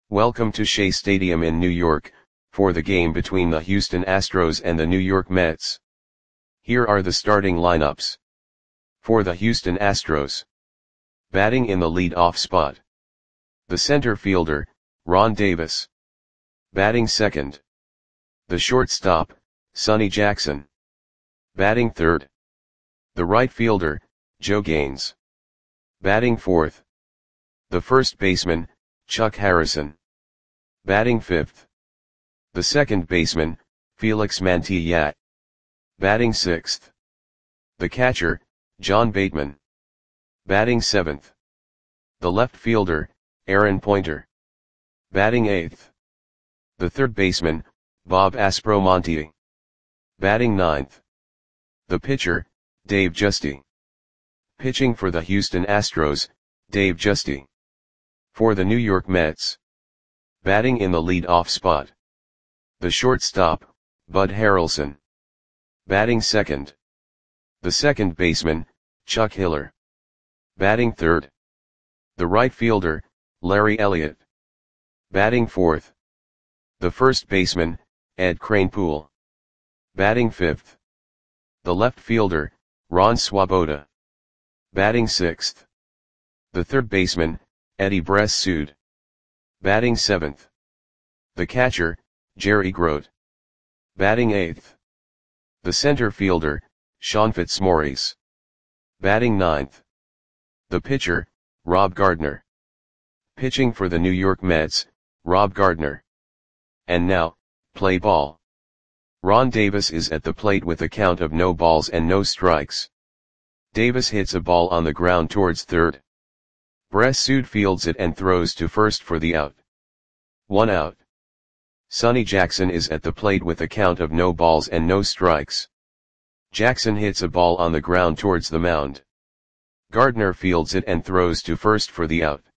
Welcome to Shea Stadium in New York, for the game between the Houston Astros and the New York Mets. Here are the starting lineups. For the Houston Astros. Batting in the lead-off spot. The center fielder, Ron Davis. Batting second. The shortstop, Sonny Jackson. Batting third. The right fielder, Joe Gaines. Batting fourth. The first baseman, Chuck Harrison. Batting fifth. The second baseman, Felix Mantilla. Batting sixth. The catcher, John Bateman. Batting seventh. The left fielder, Aaron Pointer. Batting eighth. The third baseman, Bob Aspromonte. Batting ninth. The pitcher, Dave Giusti. Pitching for the Houston Astros, Dave Giusti. For the New York Mets. Batting in the lead-off spot. The shortstop, Bud Harrelson. Batting second. The second baseman, Chuck Hiller. Batting third. The right fielder, Larry Elliott. Batting fourth. The first baseman, Ed Kranepool. Batting fifth. The left fielder, Ron Swoboda. Batting sixth. The third baseman, Eddie Bressud. Batting seventh. The catcher, Jerry Grote. Batting eighth. The center fielder, Sean Fitzmaurice. Batting ninth. The pitcher, Rob Gardner. Pitching for the New York Mets, Rob Gardner. And now, play ball. Ron Davis is at the plate with a count of no balls and no strikes. Davis hits a ball on the ground towards third. Bressud fields it and throws to first for the out. 1 out. Sonny Jackson is at the plate with a count of no balls and no strikes. Jackson hits a ball on the ground towards the mound. Gardner fields it and throws to first for the out.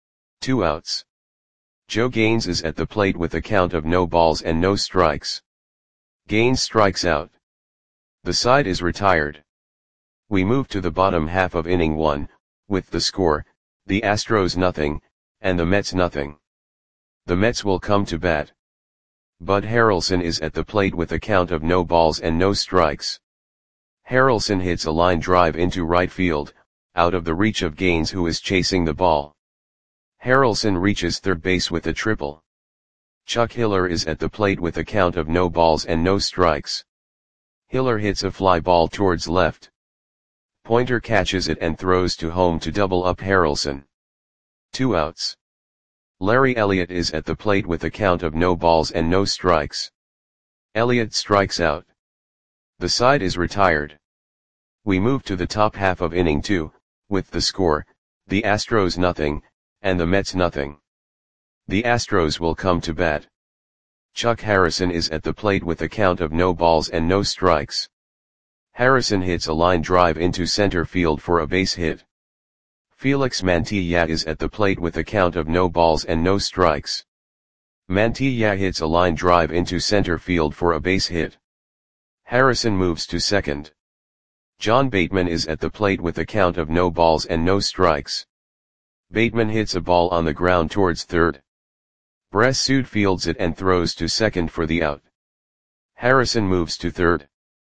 2 outs. Joe Gaines is at the plate with a count of no balls and no strikes. Gaines strikes out. The side is retired. We move to the bottom half of inning 1, with the score, the Astros nothing, and the Mets nothing. The Mets will come to bat. Bud Harrelson is at the plate with a count of no balls and no strikes. Harrelson hits a line drive into right field, out of the reach of Gaines, who is chasing the ball. Harrelson reaches third base with a triple. Chuck Hiller is at the plate with a count of no balls and no strikes. Hiller hits a fly ball towards left. Pointer catches it and throws to home to double up Harrelson. 2 outs. Larry Elliott is at the plate with a count of no balls and no strikes. Elliott strikes out. The side is retired. We move to the top half of inning 2, with the score, the Astros nothing, and the Mets nothing. The Astros will come to bat. Chuck Harrison is at the plate with a count of no balls and no strikes. Harrison hits a line drive into center field for a base hit. Felix Mantilla is at the plate with a count of no balls and no strikes. Mantilla hits a line drive into center field for a base hit. Harrison moves to second. John Bateman is at the plate with a count of no balls and no strikes. Bateman hits a ball on the ground towards third. Bressud fields it and throws to second for the out. Harrison moves to third.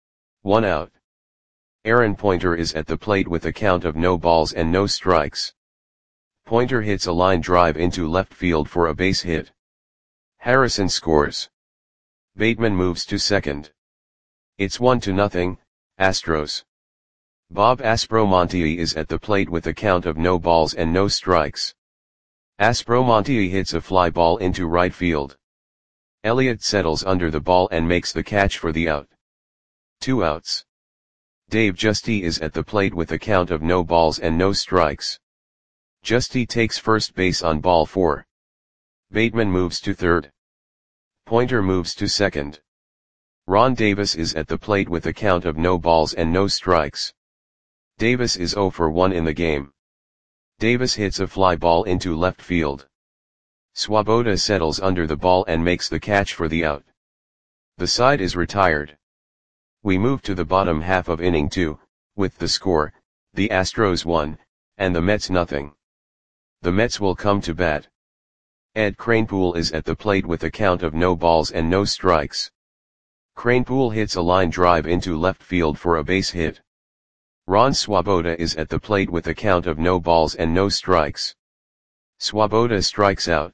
1 out. Aaron Pointer is at the plate with a count of no balls and no strikes. Pointer hits a line drive into left field for a base hit. Harrison scores. Bateman moves to second. It's 1-0, Astros. Bob Aspromonte is at the plate with a count of no balls and no strikes. Aspromonte hits a fly ball into right field. Elliott settles under the ball and makes the catch for the out. 2 outs. Dave Giusti is at the plate with a count of no balls and no strikes. Giusti takes first base on ball 4. Bateman moves to third. Pointer moves to second. Ron Davis is at the plate with a count of no balls and no strikes. Davis is 0 for 1 in the game. Davis hits a fly ball into left field. Swoboda settles under the ball and makes the catch for the out. The side is retired. We move to the bottom half of inning 2, with the score, the Astros 1, and the Mets nothing. The Mets will come to bat. Ed Kranepool is at the plate with a count of no balls and no strikes. Kranepool hits a line drive into left field for a base hit. Ron Swoboda is at the plate with a count of no balls and no strikes. Swoboda strikes out.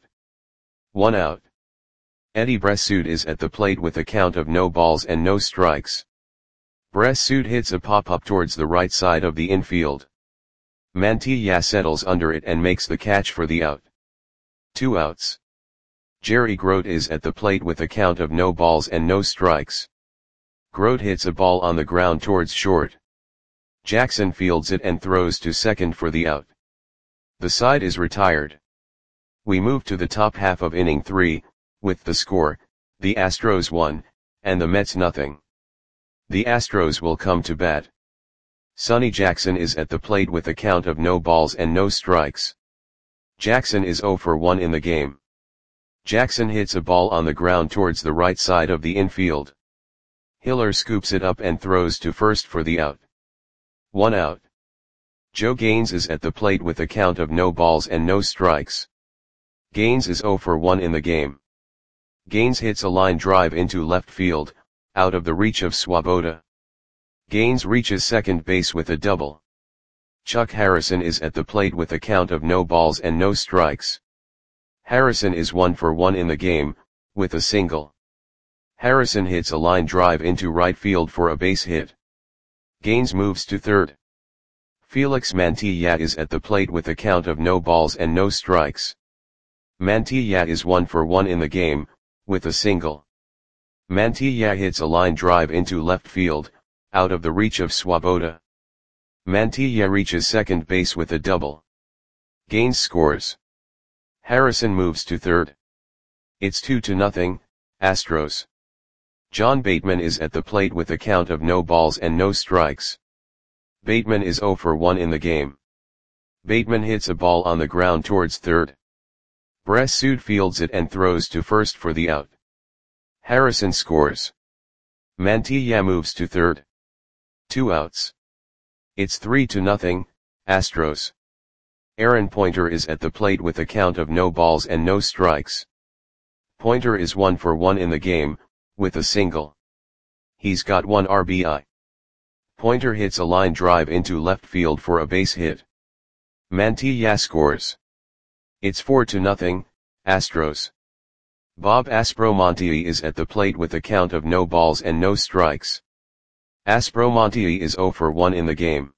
1 out. Eddie Bressoud is at the plate with a count of no balls and no strikes. Bressoud hits a pop-up towards the right side of the infield. Mantilla settles under it and makes the catch for the out. 2 outs. Jerry Grote is at the plate with a count of no balls and no strikes. Grote hits a ball on the ground towards short. Jackson fields it and throws to second for the out. The side is retired. We move to the top half of inning 3, with the score, the Astros 1, and the Mets nothing. The Astros will come to bat. Sonny Jackson is at the plate with a count of no balls and no strikes. Jackson is 0 for 1 in the game. Jackson hits a ball on the ground towards the right side of the infield. Hiller scoops it up and throws to first for the out. 1 out. Joe Gaines is at the plate with a count of no balls and no strikes. Gaines is 0 for 1 in the game. Gaines hits a line drive into left field, out of the reach of Swoboda. Gaines reaches second base with a double. Chuck Harrison is at the plate with a count of no balls and no strikes. Harrison is 1 for 1 in the game, with a single. Harrison hits a line drive into right field for a base hit. Gaines moves to third. Felix Mantilla is at the plate with a count of no balls and no strikes. Mantilla is 1 for 1 in the game, with a single. Mantilla hits a line drive into left field, out of the reach of Swoboda. Mantilla reaches second base with a double. Gaines scores. Harrison moves to third. It's 2-0, Astros. John Bateman is at the plate with a count of no balls and no strikes. Bateman is 0 for 1 in the game. Bateman hits a ball on the ground towards third. Bressoud fields it and throws to first for the out. Harrison scores. Mantilla moves to third. 2 outs. It's 3-0, Astros. Aaron Pointer is at the plate with a count of no balls and no strikes. Pointer is 1 for 1 in the game, with a single. He's got 1 RBI. Pointer hits a line drive into left field for a base hit. Mantilla scores. It's 4-0, Astros. Bob Aspromonte is at the plate with a count of no balls and no strikes. Aspromonte is 0 for 1 in the game.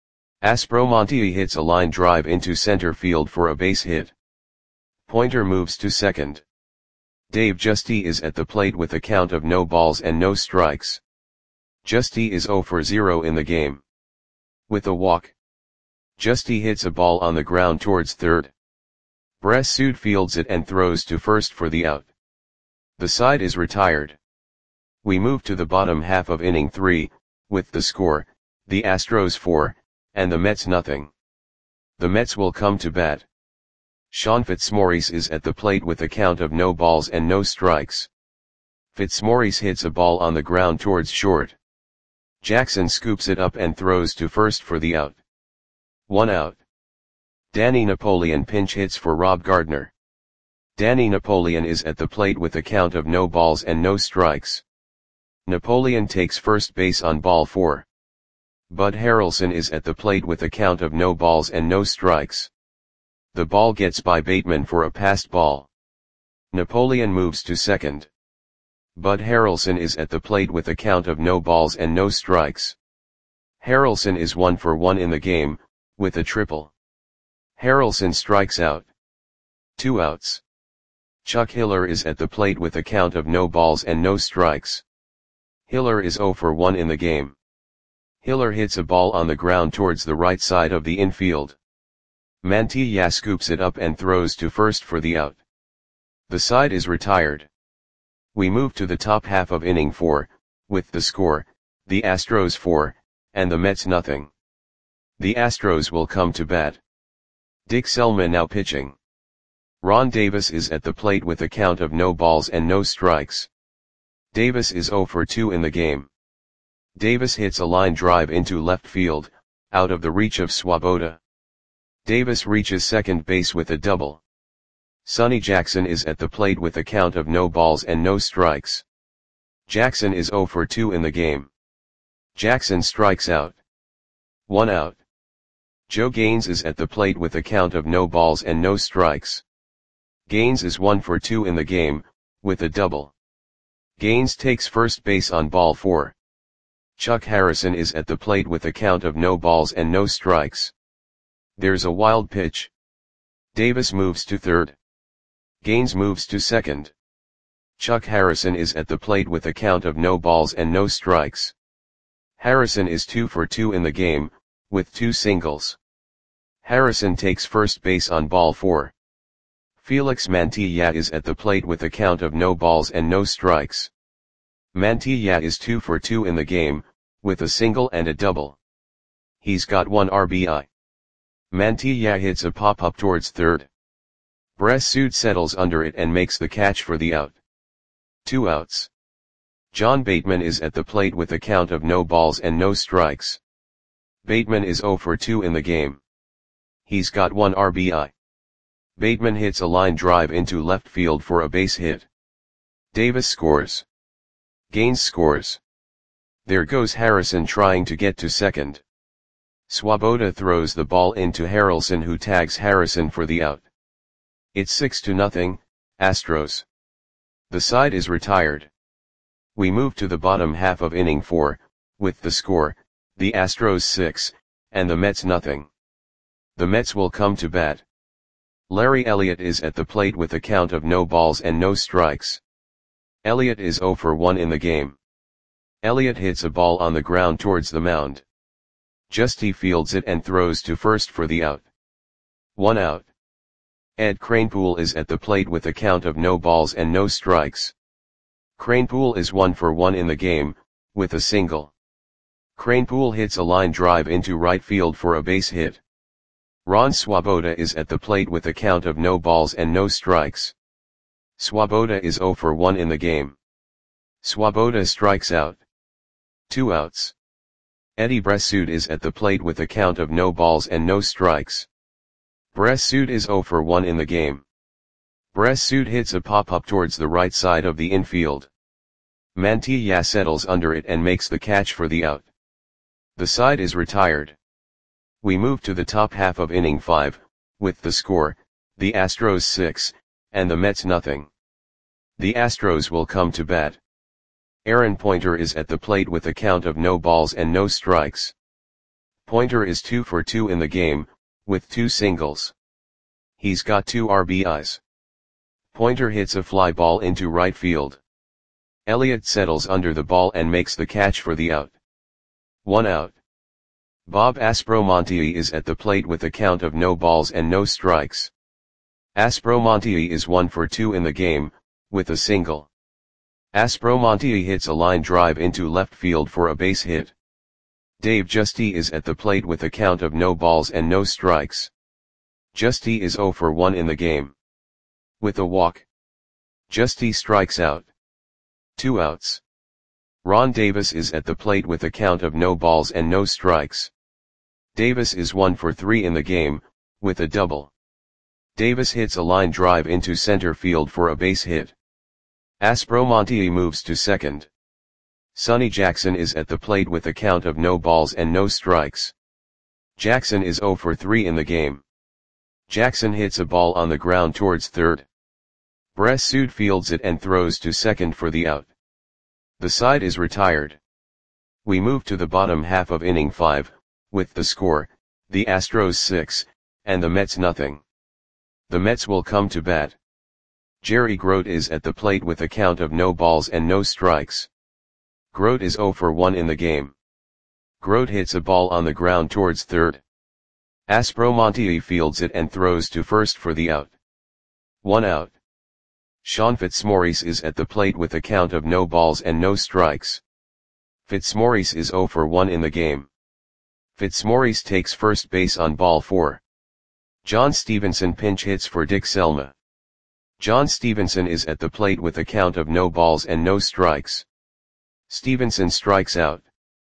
Aspromonte hits a line drive into center field for a base hit. Pointer moves to second. Dave Giusti is at the plate with a count of no balls and no strikes. Giusti is 0 for 0 in the game. With a walk. Giusti hits a ball on the ground towards third. Bressoud fields it and throws to first for the out. The side is retired. We move to the bottom half of inning 3, with the score, the Astros 4, and the Mets nothing. The Mets will come to bat. Sean Fitzmaurice is at the plate with a count of no balls and no strikes. Fitzmaurice hits a ball on the ground towards short. Jackson scoops it up and throws to first for the out. 1 out. Danny Napoleon pinch hits for Rob Gardner. Danny Napoleon is at the plate with a count of no balls and no strikes. Napoleon takes first base on ball 4. Bud Harrelson is at the plate with a count of no balls and no strikes. The ball gets by Bateman for a passed ball. Napoleon moves to second. Bud Harrelson is at the plate with a count of no balls and no strikes. Harrelson is 1 for 1 in the game, with a triple. Harrelson strikes out. 2 outs. Chuck Hiller is at the plate with a count of no balls and no strikes. Hiller is 0 for 1 in the game. Hiller hits a ball on the ground towards the right side of the infield. Mantilla scoops it up and throws to first for the out. The side is retired. We move to the top half of inning 4, with the score, the Astros 4, and the Mets nothing. The Astros will come to bat. Dick Selma now pitching. Ron Davis is at the plate with a count of no balls and no strikes. Davis is 0 for 2 in the game. Davis hits a line drive into left field, out of the reach of Swoboda. Davis reaches second base with a double. Sonny Jackson is at the plate with a count of no balls and no strikes. Jackson is 0 for 2 in the game. Jackson strikes out. 1 out. Joe Gaines is at the plate with a count of no balls and no strikes. Gaines is 1 for 2 in the game, with a double. Gaines takes first base on ball 4. Chuck Harrison is at the plate with a count of no balls and no strikes. There's a wild pitch. Davis moves to third. Gaines moves to second. Chuck Harrison is at the plate with a count of no balls and no strikes. Harrison is 2 for 2 in the game, with 2 singles. Harrison takes first base on ball 4. Felix Mantilla is at the plate with a count of no balls and no strikes. Mantilla is 2 for 2 in the game, with a single and a double. He's got 1 RBI. Mantilla hits a pop-up towards third. Bressud settles under it and makes the catch for the out. 2 outs. John Bateman is at the plate with a count of no balls and no strikes. Bateman is 0 for 2 in the game. He's got 1 RBI. Bateman hits a line drive into left field for a base hit. Davis scores. Gaines scores. There goes Harrison trying to get to second. Swoboda throws the ball into Harrelson, who tags Harrison for the out. It's 6-0, Astros. The side is retired. We move to the bottom half of inning 4, with the score, the Astros 6, and the Mets nothing. The Mets will come to bat. Larry Elliott is at the plate with a count of no balls and no strikes. Elliott is 0 for 1 in the game. Elliott hits a ball on the ground towards the mound. Justy fields it and throws to first for the out. 1 out. Ed Kranepool is at the plate with a count of no balls and no strikes. Kranepool is 1 for 1 in the game, with a single. Kranepool hits a line drive into right field for a base hit. Ron Swoboda is at the plate with a count of no balls and no strikes. Swoboda is 0 for 1 in the game. Swoboda strikes out. 2 outs. Eddie Bressud is at the plate with a count of no balls and no strikes. Bressud is 0 for 1 in the game. Bressud hits a pop-up towards the right side of the infield. Mantilla settles under it and makes the catch for the out. The side is retired. We move to the top half of inning 5, with the score, the Astros 6, and the Mets nothing. The Astros will come to bat. Aaron Pointer is at the plate with a count of no balls and no strikes. Pointer is 2 for 2 in the game, with 2 singles. He's got 2 RBIs. Pointer hits a fly ball into right field. Elliott settles under the ball and makes the catch for the out. 1 out. Bob Aspromonte is at the plate with a count of no balls and no strikes. Aspromonte is 1 for 2 in the game, with a single. Aspromonte hits a line drive into left field for a base hit. Dave Justy is at the plate with a count of no balls and no strikes. Justy is 0 for 1 in the game. With a walk. Justy strikes out. 2 outs. Ron Davis is at the plate with a count of no balls and no strikes. Davis is 1 for 3 in the game, with a double. Davis hits a line drive into center field for a base hit. Aspromonte moves to second. Sonny Jackson is at the plate with a count of no balls and no strikes. Jackson is 0 for 3 in the game. Jackson hits a ball on the ground towards third. Bressud fields it and throws to second for the out. The side is retired. We move to the bottom half of inning 5, with the score, the Astros 6, and the Mets nothing. The Mets will come to bat. Jerry Grote is at the plate with a count of no balls and no strikes. Grote is 0 for 1 in the game. Grote hits a ball on the ground towards third. Aspromonte fields it and throws to first for the out. 1 out. Sean Fitzmaurice is at the plate with a count of no balls and no strikes. Fitzmaurice is 0 for 1 in the game. Fitzmaurice takes first base on ball 4. John Stevenson pinch hits for Dick Selma. John Stevenson is at the plate with a count of no balls and no strikes. Stevenson strikes out.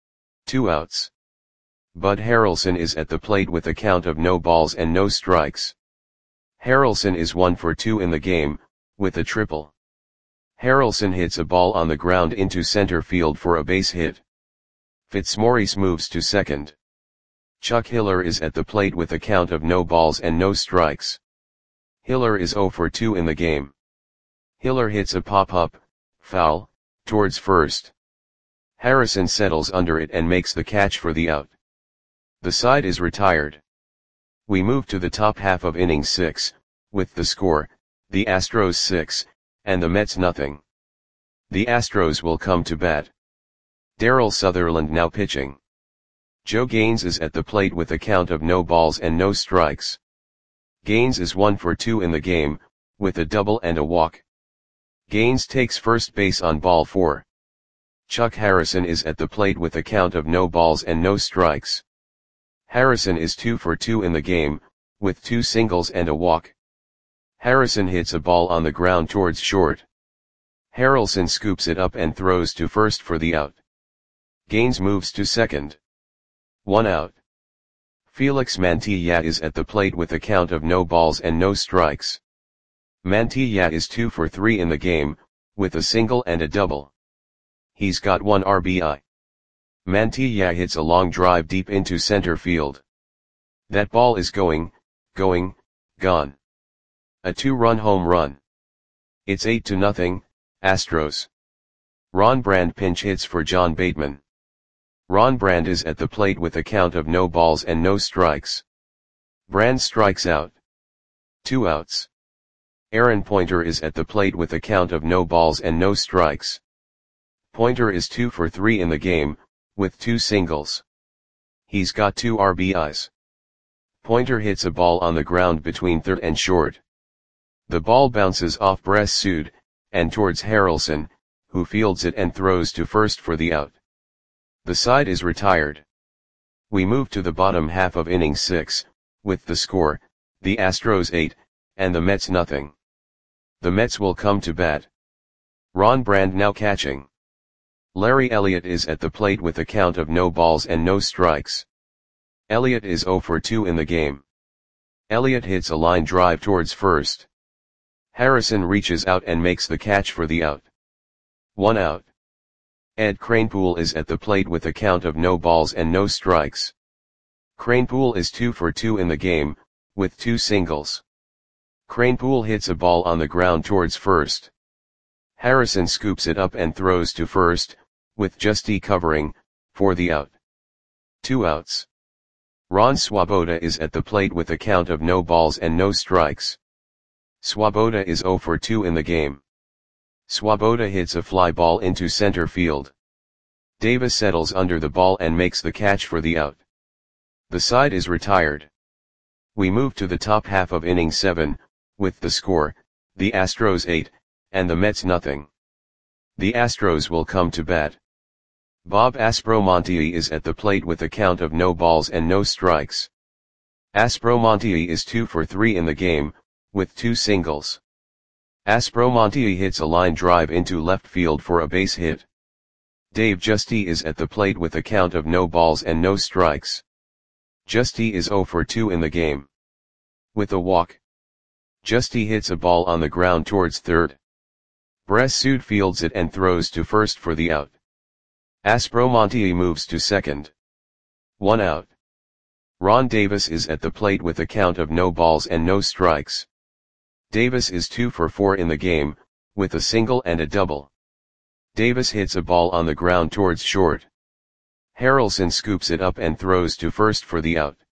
2 outs. Bud Harrelson is at the plate with a count of no balls and no strikes. Harrelson is 1 for 2 in the game, with a triple. Harrelson hits a ball on the ground into center field for a base hit. Fitzmaurice moves to second. Chuck Hiller is at the plate with a count of no balls and no strikes. Hiller is 0 for 2 in the game. Hiller hits a pop-up, foul, towards first. Harrison settles under it and makes the catch for the out. The side is retired. We move to the top half of inning 6, with the score, the Astros 6, and the Mets nothing. The Astros will come to bat. Darryl Sutherland now pitching. Joe Gaines is at the plate with a count of no balls and no strikes. Gaines is 1 for 2 in the game, with a double and a walk. Gaines takes first base on ball 4. Chuck Harrison is at the plate with a count of no balls and no strikes. Harrison is 2 for 2 in the game, with 2 singles and a walk. Harrison hits a ball on the ground towards short. Harrelson scoops it up and throws to first for the out. Gaines moves to second. 1 out. Felix Mantilla is at the plate with a count of no balls and no strikes. Mantilla is 2 for 3 in the game, with a single and a double. He's got 1 RBI. Mantilla hits a long drive deep into center field. That ball is gone. A 2-run home run. It's 8-0, Astros. Ron Brand pinch hits for John Bateman. Ron Brand is at the plate with a count of no balls and no strikes. Brand strikes out. 2 outs. Aaron Pointer is at the plate with a count of no balls and no strikes. Pointer is 2 for 3 in the game, with 2 singles. He's got 2 RBIs. Pointer hits a ball on the ground between third and short. The ball bounces off Bress Sood, and towards Harrelson, who fields it and throws to first for the out. The side is retired. We move to the bottom half of inning 6, with the score, the Astros 8, and the Mets nothing. The Mets will come to bat. Ron Brand now catching. Larry Elliott is at the plate with a count of no balls and no strikes. Elliott is 0 for 2 in the game. Elliott hits a line drive towards first. Harrison reaches out and makes the catch for the out. 1 out. Ed Kranepool is at the plate with a count of no balls and no strikes. Kranepool is 2 for 2 in the game, with 2 singles. Kranepool hits a ball on the ground towards first. Harrison scoops it up and throws to first, with Justy covering, for the out. 2 outs. Ron Swoboda is at the plate with a count of no balls and no strikes. Swoboda is 0 for 2 in the game. Swoboda hits a fly ball into center field. Davis settles under the ball and makes the catch for the out. The side is retired. We move to the top half of inning 7, with the score, the Astros 8, and the Mets nothing. The Astros will come to bat. Bob Aspromonte is at the plate with a count of no balls and no strikes. Aspromonte is 2 for 3 in the game, with 2 singles. Aspromonte hits a line drive into left field for a base hit. Dave Justy is at the plate with a count of no balls and no strikes. Justy is 0 for 2 in the game. With a walk. Justy hits a ball on the ground towards third. Bress Sood fields it and throws to first for the out. Aspromonte moves to second. 1 out. Ron Davis is at the plate with a count of no balls and no strikes. Davis is 2 for 4 in the game, with a single and a double. Davis hits a ball on the ground towards short. Harrelson scoops it up and throws to first for the out.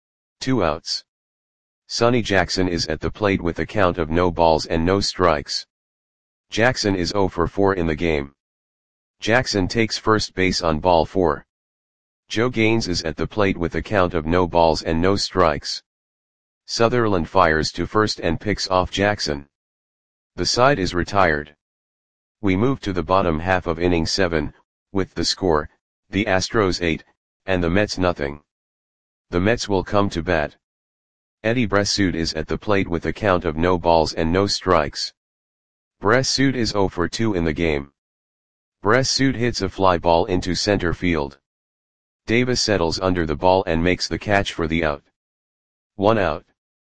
2 outs. Sonny Jackson is at the plate with a count of no balls and no strikes. Jackson is 0 for 4 in the game. Jackson takes first base on ball 4. Joe Gaines is at the plate with a count of no balls and no strikes. Sutherland fires to first and picks off Jackson. The side is retired. We move to the bottom half of inning 7, with the score, the Astros 8, and the Mets nothing. The Mets will come to bat. Eddie Bress Sood is at the plate with a count of no balls and no strikes. Bress Sood is 0 for 2 in the game. Bress Sood hits a fly ball into center field. Davis settles under the ball and makes the catch for the out. 1 out.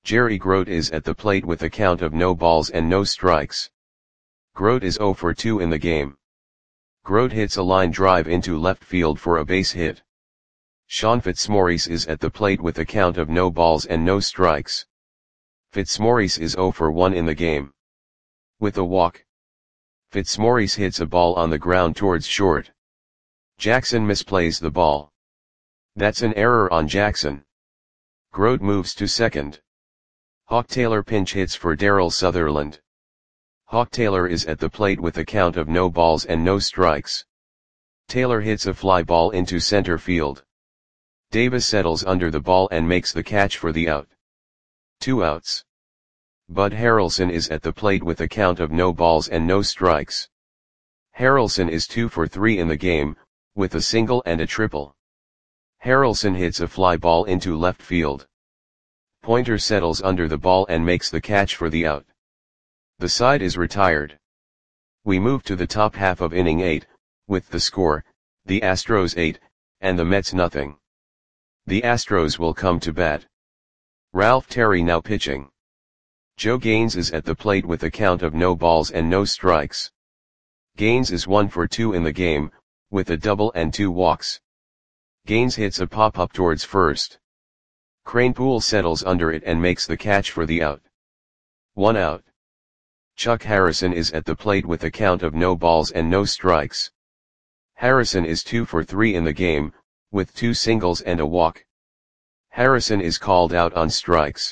Jerry Grote is at the plate with a count of no balls and no strikes. Grote is 0 for 2 in the game. Grote hits a line drive into left field for a base hit. Sean Fitzmaurice is at the plate with a count of no balls and no strikes. Fitzmaurice is 0 for 1 in the game. With a walk, Fitzmaurice hits a ball on the ground towards short. Jackson misplays the ball. That's an error on Jackson. Grote moves to second. Hawk Taylor pinch hits for Darryl Sutherland. Hawk Taylor is at the plate with a count of no balls and no strikes. Taylor hits a fly ball into center field. Davis settles under the ball and makes the catch for the out. 2 outs. Bud Harrelson is at the plate with a count of no balls and no strikes. Harrelson is 2 for 3 in the game, with a single and a triple. Harrelson hits a fly ball into left field. Pointer settles under the ball and makes the catch for the out. The side is retired. We move to the top half of inning 8, with the score, the Astros 8, and the Mets nothing. The Astros will come to bat. Ralph Terry now pitching. Joe Gaines is at the plate with a count of no balls and no strikes. Gaines is 1 for 2 in the game, with a double and 2 walks. Gaines hits a pop-up towards first. Kranepool settles under it and makes the catch for the out. 1 out. Chuck Harrison is at the plate with a count of no balls and no strikes. Harrison is 2 for 3 in the game, with 2 singles and a walk. Harrison is called out on strikes.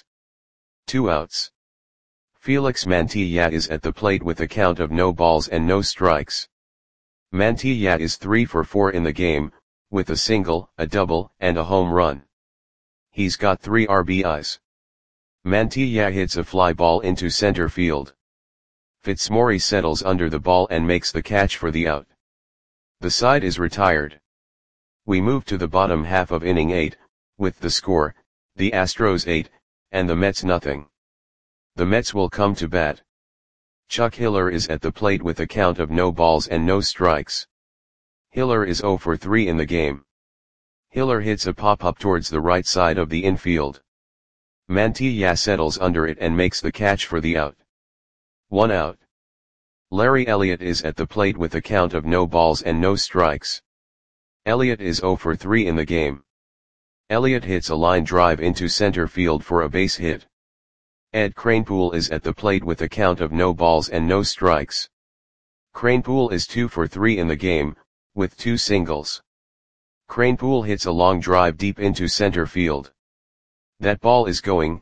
2 outs. Felix Mantilla is at the plate with a count of no balls and no strikes. Mantilla is 3 for 4 in the game, with a single, a double, and a home run. He's got 3 RBIs. Mantilla hits a fly ball into center field. Fitzmaurice settles under the ball and makes the catch for the out. The side is retired. We move to the bottom half of inning 8, with the score, the Astros 8, and the Mets nothing. The Mets will come to bat. Chuck Hiller is at the plate with a count of no balls and no strikes. Hiller is 0 for 3 in the game. Hiller hits a pop-up towards the right side of the infield. Mantilla settles under it and makes the catch for the out. 1 out. Larry Elliott is at the plate with a count of no balls and no strikes. Elliott is 0 for 3 in the game. Elliott hits a line drive into center field for a base hit. Ed Kranepool is at the plate with a count of no balls and no strikes. Kranepool is 2 for 3 in the game, with 2 singles. Kranepool hits a long drive deep into center field. That ball is gone.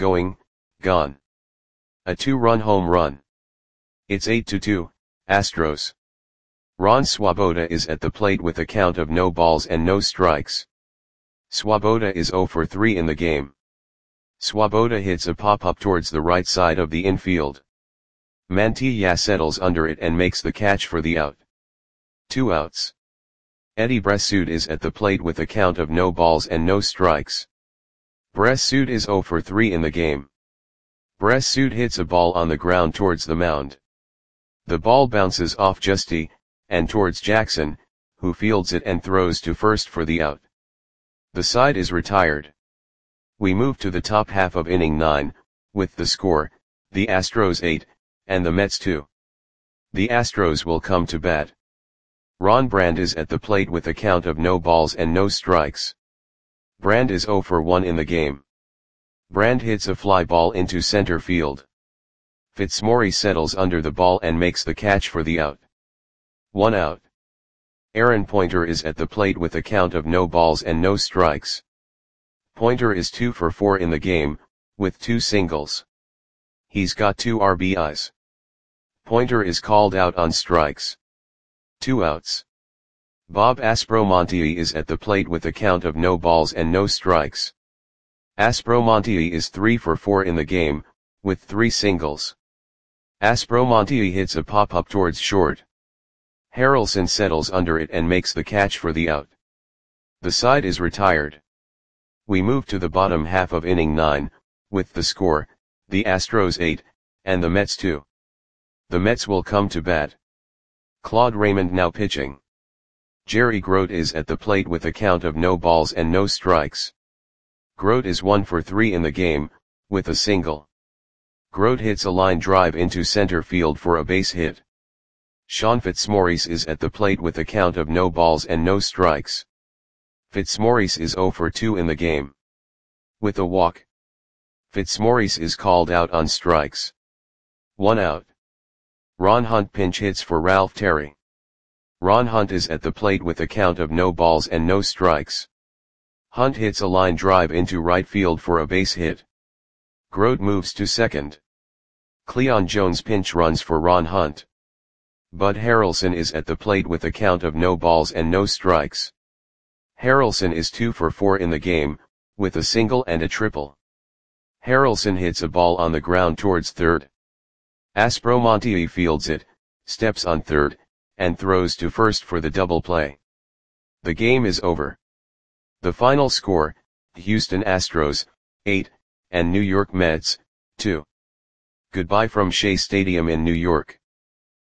A 2-run home run. It's 8-2, Astros. Ron Swoboda is at the plate with a count of no balls and no strikes. Swoboda is 0 for 3 in the game. Swoboda hits a pop-up towards the right side of the infield. Mantilla settles under it and makes the catch for the out. 2 outs. Eddie Bressoud is at the plate with a count of no balls and no strikes. Bressoud is 0 for 3 in the game. Bressoud hits a ball on the ground towards the mound. The ball bounces off Justy, and towards Jackson, who fields it and throws to first for the out. The side is retired. We move to the top half of inning 9, with the score, the Astros 8, and the Mets 2. The Astros will come to bat. Ron Brand is at the plate with a count of no balls and no strikes. Brand is 0 for 1 in the game. Brand hits a fly ball into center field. Fitzmaurice settles under the ball and makes the catch for the out. 1 out. Aaron Pointer is at the plate with a count of no balls and no strikes. Pointer is 2 for 4 in the game, with 2 singles. He's got 2 RBIs. Pointer is called out on strikes. 2 outs. Bob Aspromonte is at the plate with a count of no balls and no strikes. Aspromonte is 3 for 4 in the game, with 3 singles. Aspromonte hits a pop-up towards short. Harrelson settles under it and makes the catch for the out. The side is retired. We move to the bottom half of inning 9, with the score, the Astros 8, and the Mets 2. The Mets will come to bat. Claude Raymond now pitching. Jerry Grote is at the plate with a count of no balls and no strikes. Grote is 1 for 3 in the game, with a single. Grote hits a line drive into center field for a base hit. Sean Fitzmaurice is at the plate with a count of no balls and no strikes. Fitzmaurice is 0 for 2 in the game. With a walk, Fitzmaurice is called out on strikes. 1 out. Ron Hunt pinch hits for Ralph Terry. Ron Hunt is at the plate with a count of no balls and no strikes. Hunt hits a line drive into right field for a base hit. Grote moves to second. Cleon Jones pinch runs for Ron Hunt. Bud Harrelson is at the plate with a count of no balls and no strikes. Harrelson is 2 for 4 in the game, with a single and a triple. Harrelson hits a ball on the ground towards third. Aspromonte fields it, steps on third, and throws to first for the double play. The game is over. The final score, Houston Astros, 8, and New York Mets, 2. Goodbye from Shea Stadium in New York.